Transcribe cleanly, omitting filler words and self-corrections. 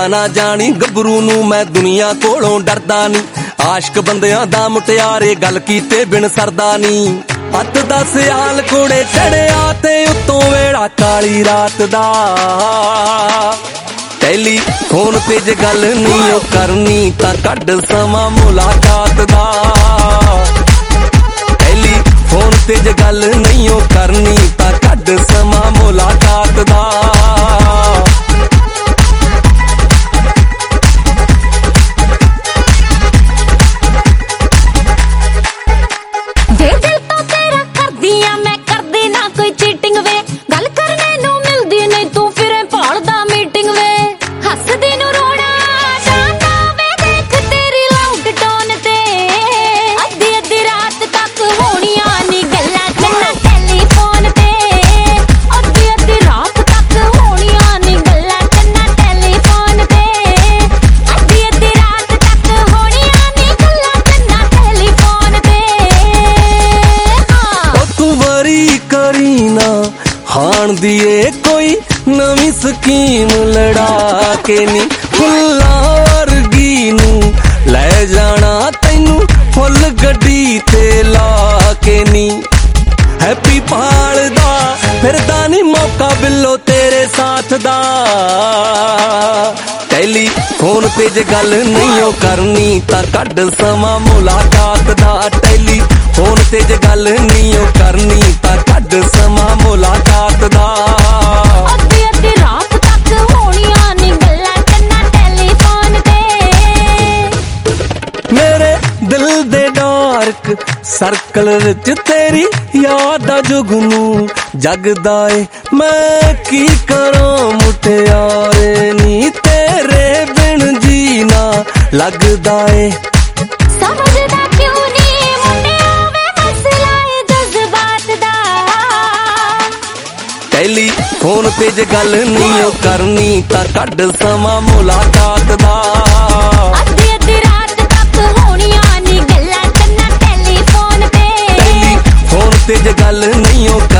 ना जानी गबरू नू मैं दुनिया कोलों डरदा नी। आशिक बंदियां दा मुटियारे गल कीते बिन सरदा नी। हत्थ दा सियाल कुड़े चढ़िया ते उत्तों वेड़ा काली रात दा। टेलीफोन ते जे गल नहीं ओ करनी तां कढ समा मुलाकात दा। टेलीफोन ते जे गल नहीं ओ करनी तां कढ समा मुलाकात दा। हाण दिए कोई नवी स्कीम लड़ा के नी। फुल्लां वर्गी नू लै जाना तैनू फुल गड्डी ते ला के नी। हैप्पी भालदा फिरदा नी मौका बिल्लो तेरे साथ दा। टेलीफोन ते जे गल नहीं ओ करनी तां कढ समा मुलाकात दा। टेलीफोन ते जे गल नहीं ओ करनी तां कढ समा मुलाकात दा। अद्धी अद्धी रात तक होणियां नी गल्लां कन्ना टेलीफोन ते। मेरे दिल दे डार्क सर्कल विच तेरी याद दा जुगनू जगदा ए। मैं की करां मुटियारे नी तेरे बिन जीना लगदा ए। समझदा क्यों नी मुंडिया वे मसला ए जज्बात दा। टेलीफोन ते जे गल नहीं ओ करनी तां कढ समा मुलाकात दा। अद्धी अद्धी रात तक होणियां नी गल्लां कन्ना टेलीफोन ते। टेलीफोन ते जे गल नहीं ओ